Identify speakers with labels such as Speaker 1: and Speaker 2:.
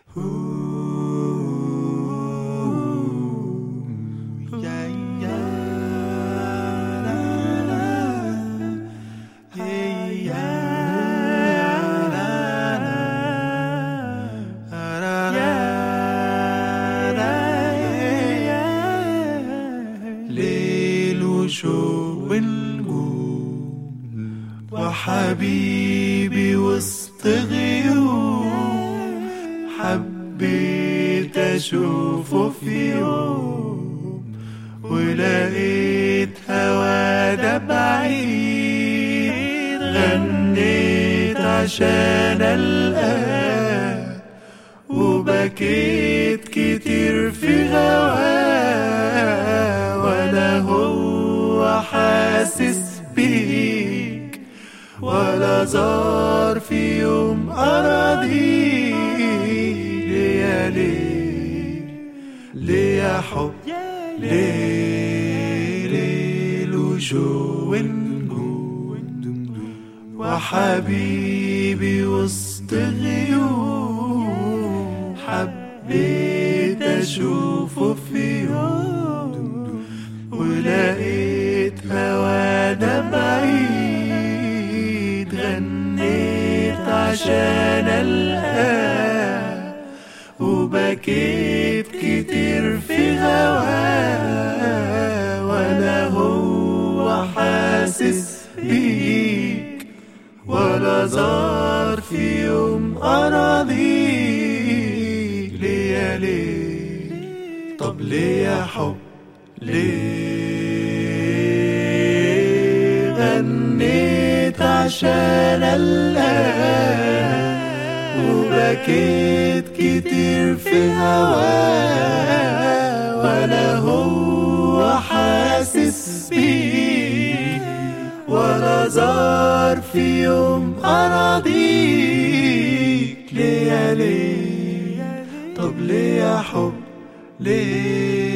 Speaker 1: ليل وشوق ونجوم وحبيبي وسط غيوم، حبيت اشوفه في يوم ولقيت هوا ده بعيد، غنيت عشان القاه وبكيت كتير في هواه، ولا هو حاسس بيك ولا زار في يوم أراضيك. ليه ليه ليه يا حب ليه ليل وشوق ونجوم وحبيبي وسط غيوم، حبيت أشوفه في يوم ولقيت هوانا بعيد، غنيت عشان ألقاه وبكيت كتير في هواه، ولا هو حاسس بيك ولا زار في يوم أراضيك. ليه ليه طب ليه يا حب ليه غنيت عشان ألقاه وبكيت كتير في هواه، ولا هو حاسس بيك ولا زار في يوم أراضيك. ليه ليه طب ليه يا حب ليه